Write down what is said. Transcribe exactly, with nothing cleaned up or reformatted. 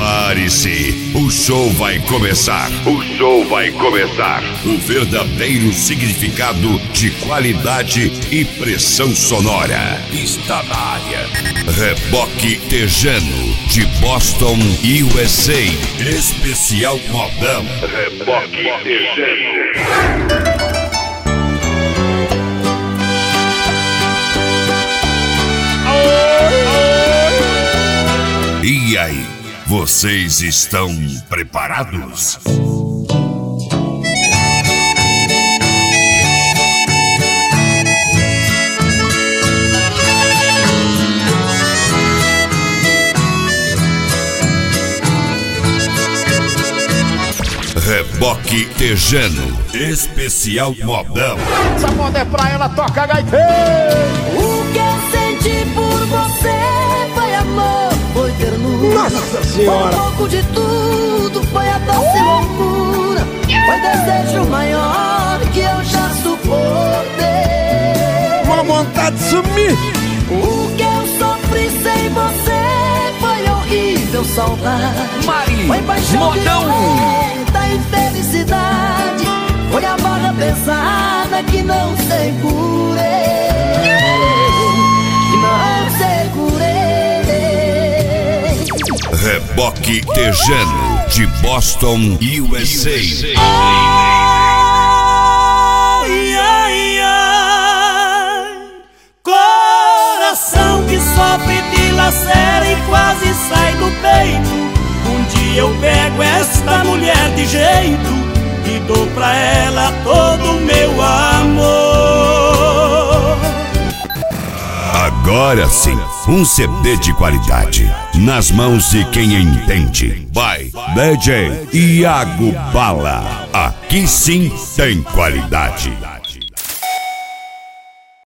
Prepare-se, o show vai começar. O show vai começar. O verdadeiro significado de qualidade e pressão sonora está na área. Reboque Tejano, de Boston, U S A. Especial modão. Reboque Tejano. E aí, vocês estão preparados? Reboque Tejano, especial modão. Essa moda é pra ela, toca gaiteiro. O que eu senti por você foi amor, foi ternura. Nossa Senhora! Foi um pouco de tudo, foi a doce loucura. Foi desejo maior que eu já suportei. Uma vontade de sumir. O que eu sofri sem você foi horrível, saudade. Mari, Foi paixão modão. violenta, infelicidade. Foi a barra pesada que não segurei, que não segurei. Reboque Tejano, de Boston, U S A. Ai, ai, ai, coração que sofre, dilacera e quase sai do peito. Um dia eu pego esta mulher de jeito e dou pra ela todo o meu amor. Agora sim, um C D de qualidade, nas mãos de quem entende. Vai, D J Iago Bala. Aqui sim tem qualidade.